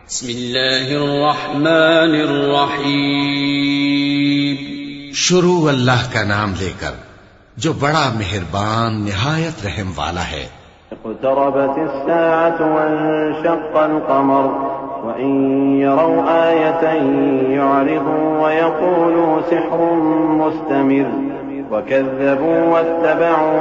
بسم اللہ الرحمن الرحیم. شروع اللہ کا نام لے کر جو بڑا مہربان نہایت رحم والا ہے. اقتربت الساعة وانشق القمر وإن يروا آية يعرضوا ويقولوا سحر مستمر وكذبوا واتبعوا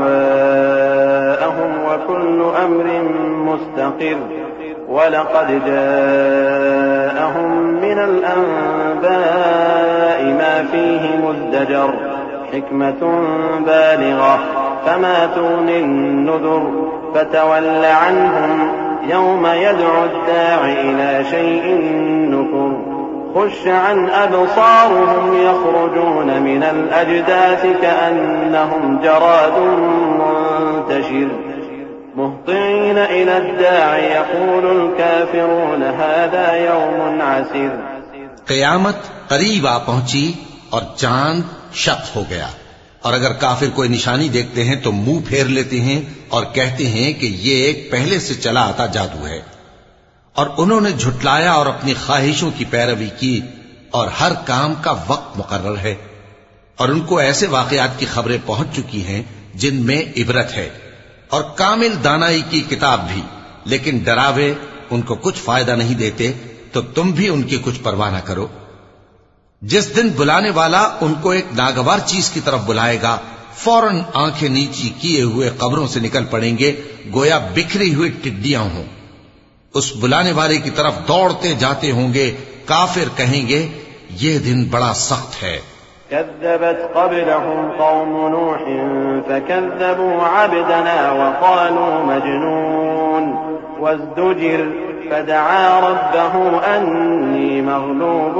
أهواءهم وكل أمر مستقر وَلَقَدْ جَاءَهُمْ مِنَ الْأَنْبَاءِ مَا فِيهِ مُزْدَجَرٌ حِكْمَةٌ بَالِغَةٌ فَمَا تُغْنِ النُّذُرُ فَتَوَلَّ عَنْهُمْ يَوْمَ يَدْعُ الدَّاعِ إِلَى شَيْءٍ نُكُرٍ خُشَّ عَنْ أَبْصَارُهُمْ يَخْرُجُونَ مِنَ الْأَجْدَاثِ كَأَنَّهُمْ جَرَادٌ مُنْتَشِرٌ مهطعين إلى الداع يقول الكافرون هذا يوم عسير. قیامت قریب آ پہنچی اور چاند شق ہو گیا، اور اگر کافر کوئی نشانی دیکھتے ہیں تو منہ پھیر لیتے ہیں اور کہتے ہیں کہ یہ ایک پہلے سے چلا آتا جادو ہے. اور انہوں نے جھٹلایا اور اپنی خواہشوں کی پیروی کی، اور ہر کام کا وقت مقرر ہے. اور ان کو ایسے واقعات کی خبریں پہنچ چکی ہیں جن میں عبرت ہے، اور کامل دانائی کی کتاب بھی، لیکن ڈراوے ان کو کچھ فائدہ نہیں دیتے، تو تم بھی ان کی کچھ پرواہ نہ کرو. جس دن بلانے والا ان کو ایک ناگوار چیز کی طرف بلائے گا، فوراً آنکھیں نیچی کیے ہوئے قبروں سے نکل پڑیں گے گویا بکھری ہوئی ٹڈیاں ہوں. اس بلانے والے کی طرف دوڑتے جاتے ہوں گے. کافر کہیں گے یہ دن بڑا سخت ہے. كذبت قبلهم قوم نوح فكذبوا عبدنا وقالوا مجنون وازدجر فدعا ربه أني مغلوب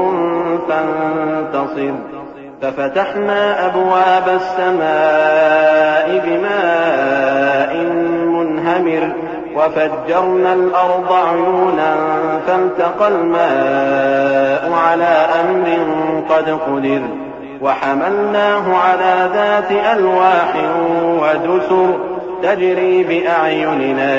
فانتصر ففتحنا أبواب السماء بماء منهمر وفجرنا الأرض عيونا فالتقى الماء على أمر قد قدر وحملناه على ذات ألواح ودسر تجري بأعيننا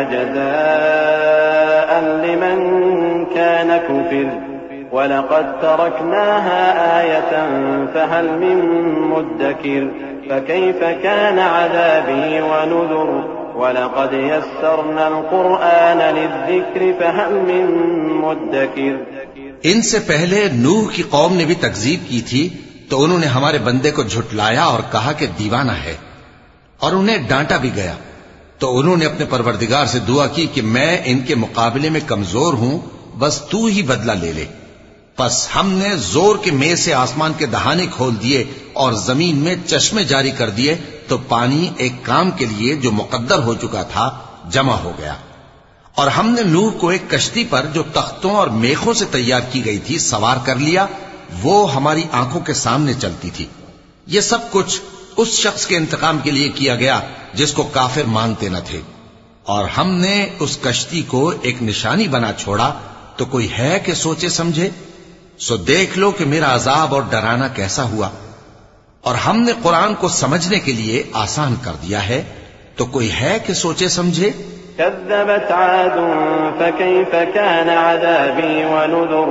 جزاء لمن كان كفر ولقد تركناها آية فهل من مدكر فكيف كان عذابي ونذر وَلَقَدْ يَسَّرْنَا الْقُرْآنَ لِلذِّكْرِ فَهَلْ مِن مُّدَّكِرٍ. ان سے پہلے نوح کی قوم نے بھی تکذیب کی تھی، تو انہوں نے ہمارے بندے کو جھٹلایا اور کہا کہ دیوانہ ہے، اور انہیں ڈانٹا بھی گیا. تو انہوں نے اپنے پروردگار سے دعا کی کہ میں ان کے مقابلے میں کمزور ہوں، بس تو ہی بدلہ لے لے. پس ہم نے زور کے میں سے آسمان کے دہانے کھول دیے اور زمین میں چشمے جاری کر دیے، تو پانی ایک کام کے لیے جو مقدر ہو چکا تھا جمع ہو گیا. اور ہم نے نوح کو ایک کشتی پر جو تختوں اور میخوں سے تیار کی گئی تھی سوار کر لیا، وہ ہماری آنکھوں کے سامنے چلتی تھی. یہ سب کچھ اس شخص کے انتقام کے لیے کیا گیا جس کو کافر مانتے نہ تھے. اور ہم نے اس کشتی کو ایک نشانی بنا چھوڑا، تو کوئی ہے کہ سوچے سمجھے؟ سو دیکھ لو کہ میرا عذاب اور ڈرانا کیسا ہوا. اور ہم نے قرآن کو سمجھنے کے لیے آسان کر دیا ہے، تو کوئی ہے کہ سوچے سمجھے؟ كذبت عاد فكيف كان عذابي ونذر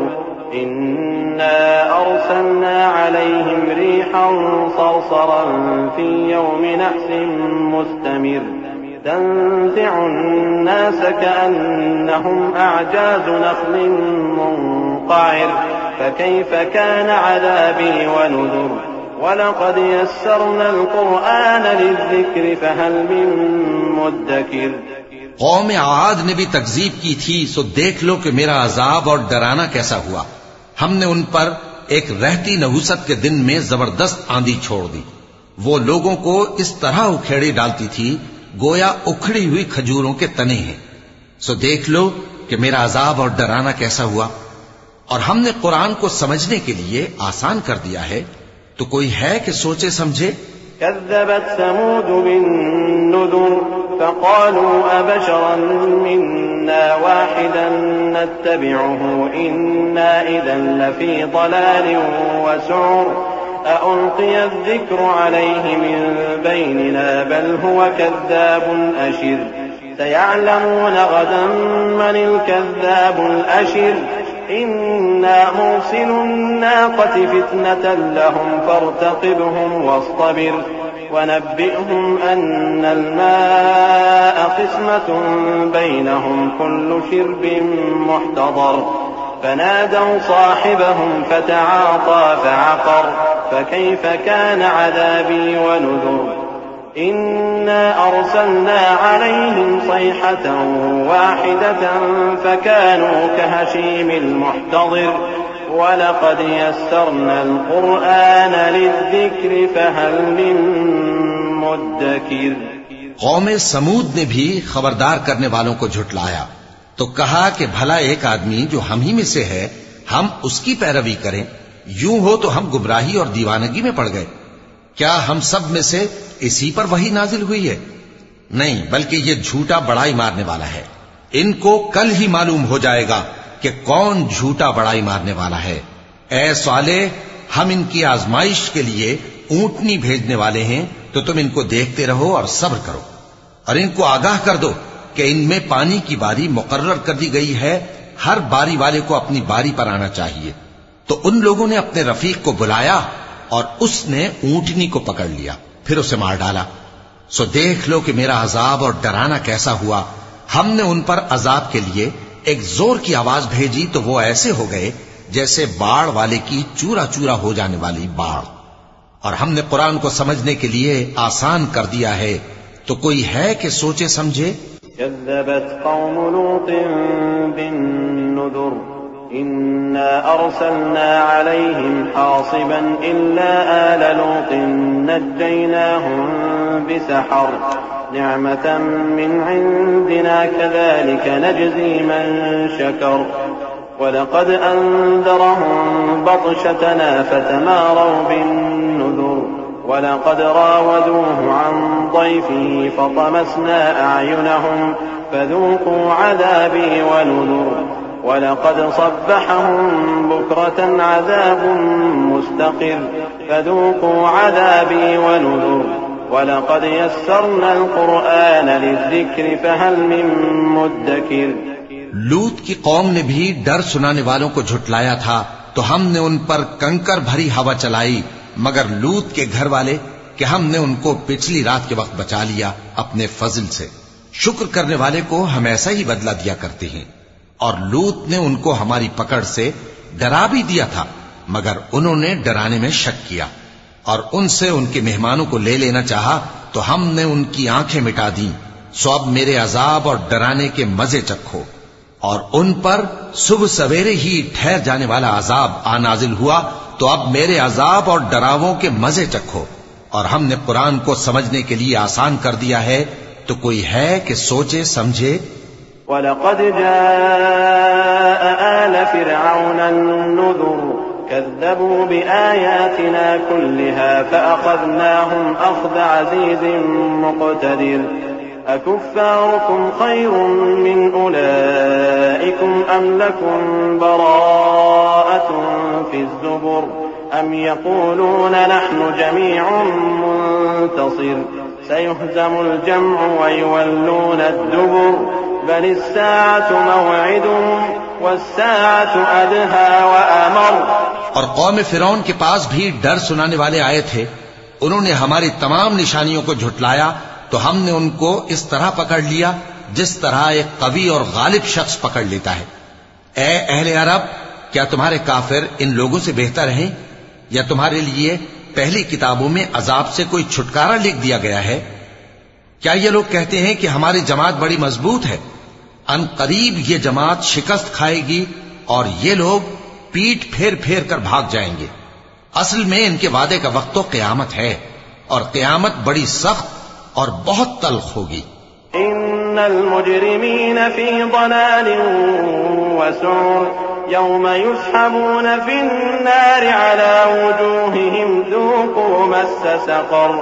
إنا أرسلنا عليهم ريحا صرصرا في يوم نحس مستمر تنزع الناس كأنهم أعجاز نخل منقعر فكيف كان عذابي ونذر وَلَقَدْ يَسَّرْنَا الْقُرْآنَ لِلذِّكْرِ فَهَلْ مِن مُّدَّكِرٍ. قوم عاد نے بھی تکذیب کی تھی، سو دیکھ لو کہ میرا عذاب اور ڈرانا کیسا ہوا. ہم نے ان پر ایک رہتی نحوست کے دن میں زبردست آندھی چھوڑ دی. وہ لوگوں کو اس طرح اکھیڑی ڈالتی تھی گویا اکھڑی ہوئی کھجوروں کے تنے ہیں. سو دیکھ لو کہ میرا عذاب اور ڈرانا کیسا ہوا. اور ہم نے قرآن کو سمجھنے کے لیے آسان کر دیا ہے، تو کوئی ہے کہ سوچے سمجھے؟ كذبت ثمود بالنذر فقالوا أبشرا منا واحدا نتبعه إنا إذا لفي ضلال وسعر أألقي الذكر عليه من بيننا بل هو كذاب أشر سيعلمون غدا من الكذاب الأشر إنا مرسل الناقة فتنة لهم فارتقبهم واصطبر ونبئهم أن الماء قسمة بينهم كل شرب محتضر فنادوا صاحبهم فتعاطى فعقر فكيف كان عذابي ونذر إنا أرسلنا عليهم صيحة واحدة فكانوا كهشيم المحتضر وَلَقَدْ يَسَّرْنَا الْقُرْآنَ لِلذِّكْرِ فَهَلْ مِن مُّدَّكِرٍ۔ قوم سمود نے بھی خبردار کرنے والوں کو جھٹلایا تو کہا کہ بھلا ایک آدمی جو ہم ہی میں سے ہے ہم اس کی پیروی کریں، یوں ہو تو ہم گمراہی اور دیوانگی میں پڑ گئے۔ کیا ہم سب میں سے اسی پر وحی نازل ہوئی ہے؟ نہیں، بلکہ یہ جھوٹا بڑائی مارنے والا ہے۔ ان کو کل ہی معلوم ہو جائے گا کہ کون جھوٹا بڑائی مارنے والا ہے۔ اے صالح، ہم ان کی آزمائش کے لیے اونٹنی بھیجنے والے ہیں، تو تم ان کو دیکھتے رہو اور صبر کرو، اور ان کو آگاہ کر دو کہ ان میں پانی کی باری مقرر کر دی گئی ہے، ہر باری والے کو اپنی باری پر آنا چاہیے۔ تو ان لوگوں نے اپنے رفیق کو بلایا اور اس نے اونٹنی کو پکڑ لیا، پھر اسے مار ڈالا۔ سو دیکھ لو کہ میرا عذاب اور ڈرانا کیسا ہوا۔ ہم نے ان پر عذاب کے لیے ایک زور کی آواز بھیجی تو وہ ایسے ہو گئے جیسے باڑ والے کی چورا چورا ہو جانے والی باڑ۔ اور ہم نے قرآن کو سمجھنے کے لیے آسان کر دیا ہے، تو کوئی ہے کہ سوچے سمجھے؟ كذبت قوم لوط بالنذر إنا أرسلنا عليهم حاصبا إلا آل لوط نجيناهم بسحر نعمة من عندنا كذلك نجزي من شكر ولقد أنذرهم بطشتنا فتماروا بالنذر ولقد راودوه عن ضيفه فطمسنا أعينهم فذوقوا عذابي ونذر ولقد صبحهم بكرة عذاب مستقر فذوقوا عذابي ونذر وَلَقَدْ يَسَّرْنَا الْقُرْآنَ لِلذِّكْرِ فَهَلْ مِن مُّدَّكِرٍ۔ لوط کی قوم نے بھی ڈر سنانے والوں کو جھٹلایا تھا تو ہم نے ان پر کنکر بھری ہوا چلائی، مگر لوط کے گھر والے کہ ہم نے ان کو پچھلی رات کے وقت بچا لیا اپنے فضل سے۔ شکر کرنے والے کو ہم ایسا ہی بدلہ دیا کرتے ہیں۔ اور لوط نے ان کو ہماری پکڑ سے ڈرا بھی دیا تھا، مگر انہوں نے ڈرانے میں شک کیا اور ان سے ان کے مہمانوں کو لے لینا چاہا تو ہم نے ان کی آنکھیں مٹا دیں۔ سو اب میرے عذاب اور ڈرانے کے مزے چکھو۔ اور ان پر صبح سویرے ہی ٹھہر جانے والا عذاب نازل ہوا، تو اب میرے عذاب اور ڈراووں کے مزے چکھو۔ اور ہم نے قرآن کو سمجھنے کے لیے آسان کر دیا ہے، تو کوئی ہے کہ سوچے سمجھے؟ وَلَقَدْ جَاءَ آلَ فِرْعَوْنَ النُّذُرُ كذبوا بآياتنا كلها فأخذناهم أخذ عزيز مقتدر أكفاركم خير من أولئكم أم لكم براءة في الزبر أم يقولون نحن جميع منتصر سيهزم الجمع ويولون الدبر بل الساعة موعدهم والساعة أدهى وأمر۔ اور قوم فرعون کے پاس بھی ڈر سنانے والے آئے تھے، انہوں نے ہماری تمام نشانیوں کو جھٹلایا تو ہم نے ان کو اس طرح پکڑ لیا جس طرح ایک قوی اور غالب شخص پکڑ لیتا ہے۔ اے اہل عرب، کیا تمہارے کافر ان لوگوں سے بہتر ہیں؟ یا تمہارے لیے پہلی کتابوں میں عذاب سے کوئی چھٹکارا لکھ دیا گیا ہے؟ کیا یہ لوگ کہتے ہیں کہ ہماری جماعت بڑی مضبوط ہے؟ ان قریب یہ جماعت شکست کھائے گی اور یہ لوگ پیٹ پھیر پھیر کر بھاگ جائیں گے۔ اصل میں ان کے وعدے کا وقت تو قیامت ہے، اور قیامت بڑی سخت اور بہت تلخ ہوگی۔ ان المجرمین فی ضلال وسعر یوم یسحبون فی النار علی وجوہہم ذوقوا مس سقر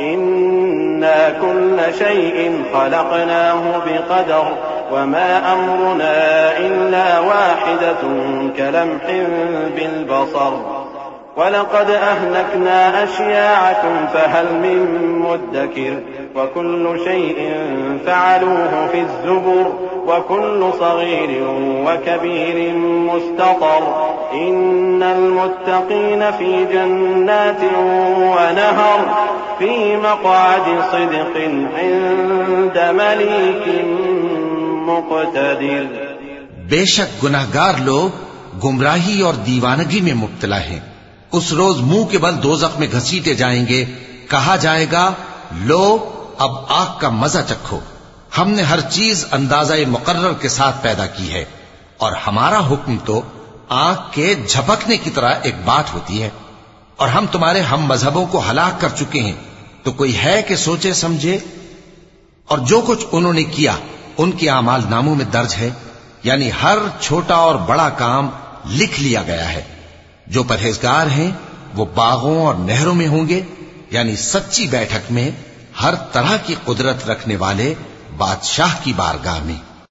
إنا كل شيء خلقناه بقدر وما أمرنا إلا واحدة كلمح بالبصر ولقد أهلكنا أشياعكم فهل من مدكر وكل شيء فعلوه في الزبر وكل صغير وكبير مستطر إن المتقين في جنات ونهر في مقعد صدق عند مليك مقتدر. بے شک گناہگار لوگ گمراہی اور دیوانگی میں مبتلا ہیں. اس روز منہ کے بل دوزخ میں گھسیٹے جائیں گے. کہا جائے گا لو اب آگ کا مزہ چکھو. ہم نے ہر چیز اندازہ مقرر کے ساتھ پیدا کی ہے اور ہمارا حکم تو آگ کے جھپکنے کی طرح ایک بات ہوتی ہے. اور ہم تمہارے ہم مذہبوں کو ہلاک کر چکے ہیں تو کوئی ہے کہ سوچے سمجھے. اور جو کچھ انہوں نے کیا ان کے اعمال ناموں میں درج ہے، یعنی ہر چھوٹا اور بڑا کام لکھ لیا گیا ہے. جو پرہیزگار ہیں وہ باغوں اور نہروں میں ہوں گے، یعنی سچی بیٹھک میں ہر طرح کی قدرت رکھنے والے بادشاہ کی بارگاہ میں.